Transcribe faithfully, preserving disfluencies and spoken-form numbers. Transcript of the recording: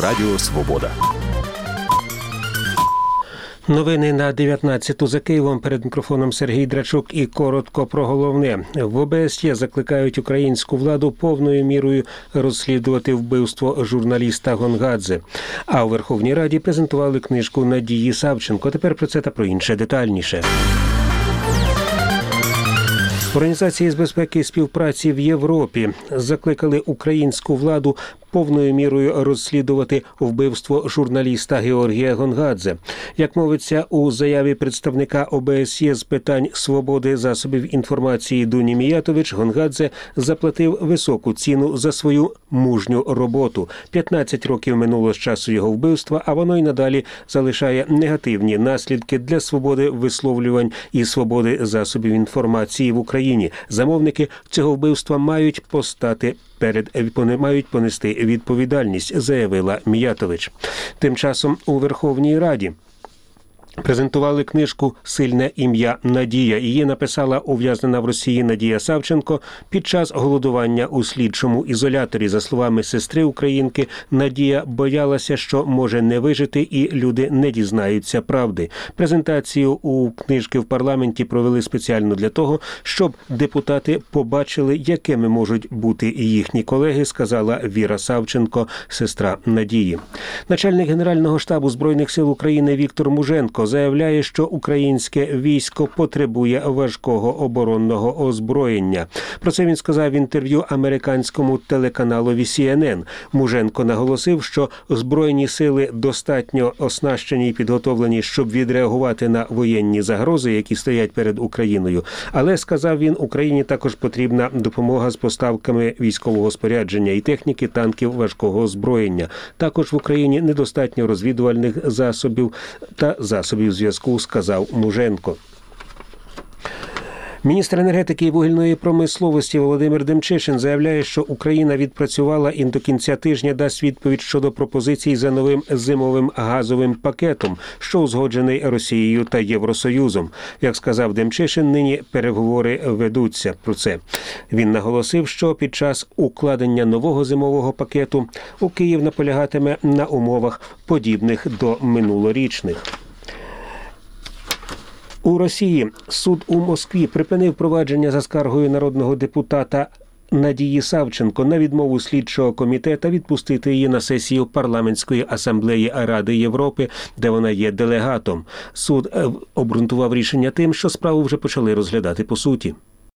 Радіо Свобода. Новини на дев'ятнадцяту за Києвом. Перед мікрофоном Сергій Драчук і коротко про головне. В О Б С Є закликають українську владу повною мірою розслідувати вбивство журналіста Гонгадзе. А у Верховній Раді презентували книжку Надії Савченко. Тепер про це та про інше детальніше. Організації з безпеки і співпраці в Європі закликали українську владу повною мірою розслідувати вбивство журналіста Георгія Гонгадзе. Як мовиться у заяві представника О Б С Є з питань свободи засобів інформації Дуні Міятович, Гонгадзе заплатив високу ціну за свою мужню роботу. п'ятнадцять років минуло з часу його вбивства, а воно й надалі залишає негативні наслідки для свободи висловлювань і свободи засобів інформації в Україні. Замовники цього вбивства мають постати перед мають понести відповідальність, заявила Міятович. Тим часом у Верховній Раді презентували книжку «Сильне ім'я Надія». Її написала ув'язнена в Росії Надія Савченко під час голодування у слідчому ізоляторі. За словами сестри українки, Надія боялася, що може не вижити і люди не дізнаються правди. Презентацію у книжки в парламенті провели спеціально для того, щоб депутати побачили, якими можуть бути їхні колеги, сказала Віра Савченко, сестра Надії. Начальник Генерального штабу Збройних сил України Віктор Муженко заявляє, що українське військо потребує важкого оборонного озброєння. Про це він сказав в інтерв'ю американському телеканалові Сі Ен Ен. Муженко наголосив, що Збройні сили достатньо оснащені і підготовлені, щоб відреагувати на воєнні загрози, які стоять перед Україною. Але, сказав він, Україні також потрібна допомога з поставками військового спорядження і техніки, танків, важкого озброєння. Також в Україні недостатньо розвідувальних засобів та засобів зв'язку, сказав Муженко. Міністр енергетики і вугільної промисловості Володимир Демчишин заявляє, що Україна відпрацювала і до кінця тижня дасть відповідь щодо пропозицій за новим зимовим газовим пакетом, що узгоджений Росією та Євросоюзом. Як сказав Демчишин, нині переговори ведуться про це. Він наголосив, що під час укладення нового зимового пакету у Київ наполягатиме на умовах, подібних до минулорічних. У Росії суд у Москві припинив провадження за скаргою народного депутата Надії Савченко на відмову слідчого комітету відпустити її на сесію парламентської асамблеї Ради Європи, де вона є делегатом. Суд обґрунтував рішення тим, що справу вже почали розглядати по суті.